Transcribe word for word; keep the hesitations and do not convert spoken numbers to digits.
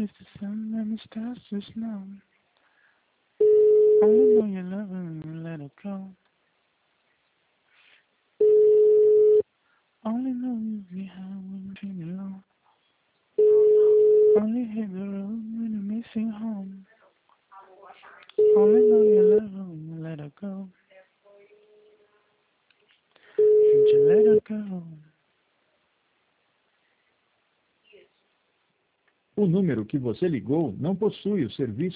kiss the sun and the stars to snow. Only know you love her and you let her go. Only know you behind when you feel alone. Only hit the road when you're missing home. Only know you love her when you let her go. And you let her go. O número que você ligou não possui o serviço